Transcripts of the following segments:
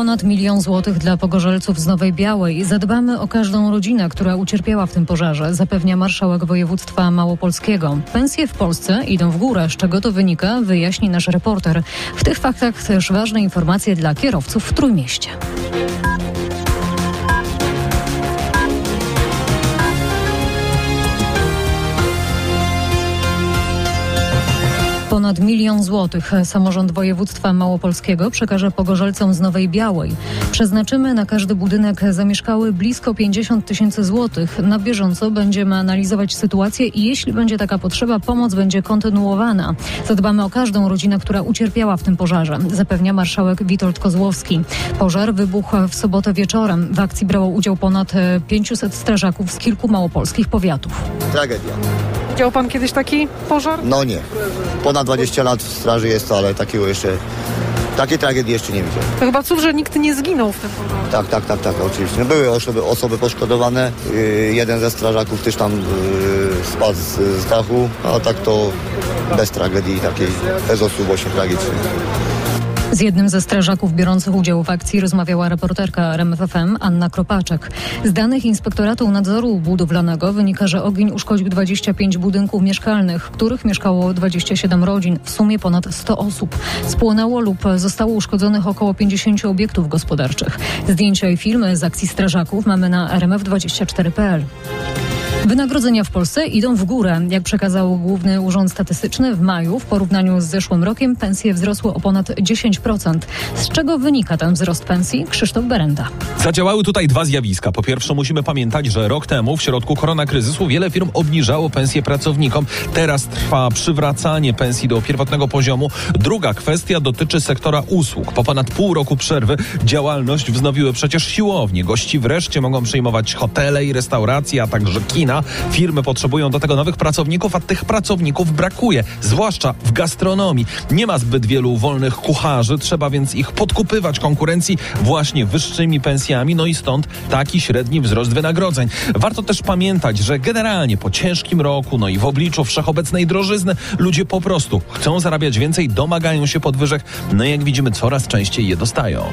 Ponad 1 000 000 złotych dla pogorzelców z Nowej Białej. Zadbamy o każdą rodzinę, która ucierpiała w tym pożarze, zapewnia marszałek województwa małopolskiego. Pensje w Polsce idą w górę. Z czego to wynika, wyjaśni nasz reporter. W tych faktach też ważne informacje dla kierowców w Trójmieście. Ponad 1 000 000 złotych samorząd województwa małopolskiego przekaże pogorzelcom z Nowej Białej. Przeznaczymy na każdy budynek zamieszkały blisko 50 000 złotych. Na bieżąco będziemy analizować sytuację i jeśli będzie taka potrzeba, pomoc będzie kontynuowana. Zadbamy o każdą rodzinę, która ucierpiała w tym pożarze, zapewnia marszałek Witold Kozłowski. Pożar wybuchł w sobotę wieczorem. W akcji brało udział ponad 500 strażaków z kilku małopolskich powiatów. Tragedia. Widział pan kiedyś taki pożar? No nie. Ponad 20 lat w straży jest to, ale takiej tragedii jeszcze nie widziałem. To chyba cud, że nikt nie zginął w tym pożarze. Tak, oczywiście. Były osoby poszkodowane. Jeden ze strażaków też tam spadł z dachu, a tak to bez tragedii takiej, bez osób właśnie tragicznych. Z jednym ze strażaków biorących udział w akcji rozmawiała reporterka RMF FM Anna Kropaczek. Z danych Inspektoratu Nadzoru Budowlanego wynika, że ogień uszkodził 25 budynków mieszkalnych, w których mieszkało 27 rodzin, w sumie ponad 100 osób. Spłonęło lub zostało uszkodzonych około 50 obiektów gospodarczych. Zdjęcia i filmy z akcji strażaków mamy na rmf24.pl. Wynagrodzenia w Polsce idą w górę. Jak przekazał Główny Urząd Statystyczny, w maju w porównaniu z zeszłym rokiem pensje wzrosły o ponad 10%. Z czego wynika ten wzrost pensji? Krzysztof Berenda. Zadziałały tutaj dwa zjawiska. Po pierwsze, musimy pamiętać, że rok temu w środku koronakryzysu wiele firm obniżało pensje pracownikom. Teraz trwa przywracanie pensji do pierwotnego poziomu. Druga kwestia dotyczy sektora usług. Po ponad pół roku przerwy działalność wznowiły przecież siłownie. Gości wreszcie mogą przyjmować hotele i restauracje, a także kina. Firmy potrzebują do tego nowych pracowników, a tych pracowników brakuje, zwłaszcza w gastronomii. Nie ma zbyt wielu wolnych kucharzy, trzeba więc ich podkupywać konkurencji właśnie wyższymi pensjami, no i stąd taki średni wzrost wynagrodzeń. Warto też pamiętać, że generalnie po ciężkim roku, no i w obliczu wszechobecnej drożyzny, ludzie po prostu chcą zarabiać więcej, domagają się podwyżek, no i jak widzimy, coraz częściej je dostają.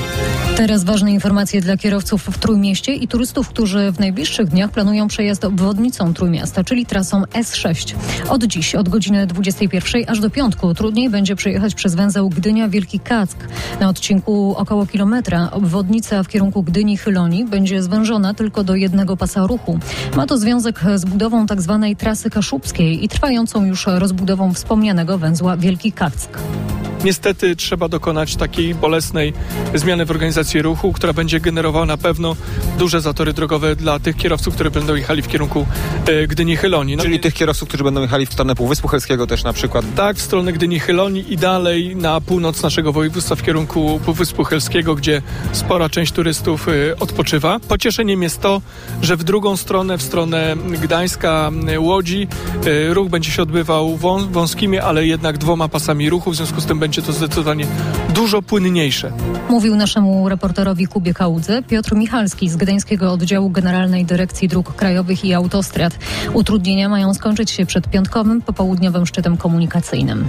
Teraz ważne informacje dla kierowców w Trójmieście i turystów, którzy w najbliższych dniach planują przejazd obwodnicą Trójmiasta, czyli trasą S6. Od dziś, od godziny 21 aż do piątku trudniej będzie przejechać przez węzeł Gdynia-Wielki Kack. Na odcinku około kilometra obwodnica w kierunku Gdyni-Chyloni będzie zwężona tylko do jednego pasa ruchu. Ma to związek z budową tzw. trasy kaszubskiej i trwającą już rozbudową wspomnianego węzła Wielki Kack. Niestety trzeba dokonać takiej bolesnej zmiany w organizacji ruchu, która będzie generowała na pewno duże zatory drogowe dla tych kierowców, którzy będą jechali w kierunku Gdyni-Chyloni. Czyli tych kierowców, którzy będą jechali w stronę Półwyspu Helskiego też na przykład? Tak, w stronę Gdyni-Chyloni i dalej na północ naszego województwa w kierunku Półwyspu Helskiego, gdzie spora część turystów odpoczywa. Pocieszeniem jest to, że w drugą stronę, w stronę Gdańska, Łodzi, ruch będzie się odbywał wąskimi, ale jednak 2 pasami ruchu, w związku z tym będzie to zdecydowanie dużo płynniejsze. Mówił naszemu reporterowi Kubie Kałudze Piotr Michalski z Gdańskiego Oddziału Generalnej Dyrekcji Dróg Krajowych i Autostrad. Utrudnienia mają skończyć się przed piątkowym, popołudniowym szczytem komunikacyjnym.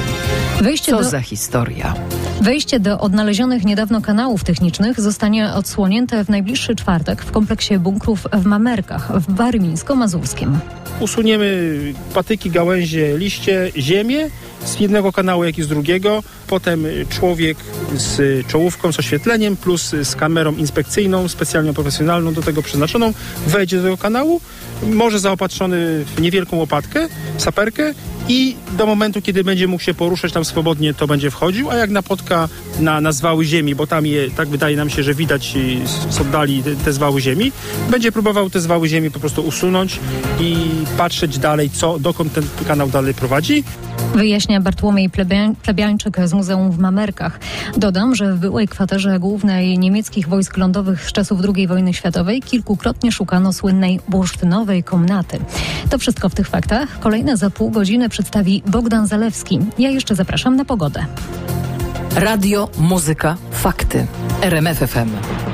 Za historia? Wejście do odnalezionych niedawno kanałów technicznych zostanie odsłonięte w najbliższy czwartek w kompleksie bunkrów w Mamerkach w Warmińsko-Mazurskim. Usuniemy patyki, gałęzie, liście, ziemię z jednego kanału, jak i z drugiego. Potem człowiek z czołówką, z oświetleniem plus z kamerą inspekcyjną, specjalnie profesjonalną do tego przeznaczoną, wejdzie do tego kanału, może zaopatrzony w niewielką łopatkę, saperkę i do momentu, kiedy będzie mógł się poruszać tam swobodnie, to będzie wchodził, a jak napotka na zwały ziemi, bo tam tak wydaje nam się, że widać z oddali te zwały ziemi, będzie próbował te zwały ziemi po prostu usunąć i patrzeć dalej, dokąd ten kanał dalej prowadzi. Wyjaśnia Bartłomiej Plebiańczyk z Muzeum w Mamerkach. Dodam, że w byłej kwaterze głównej niemieckich wojsk lądowych z czasów II wojny światowej kilkukrotnie szukano słynnej bursztynowej komnaty. To wszystko w tych faktach. Kolejne za pół godziny przedstawi Bogdan Zalewski. Ja jeszcze zapraszam na pogodę. Radio, muzyka, fakty. RMF FM.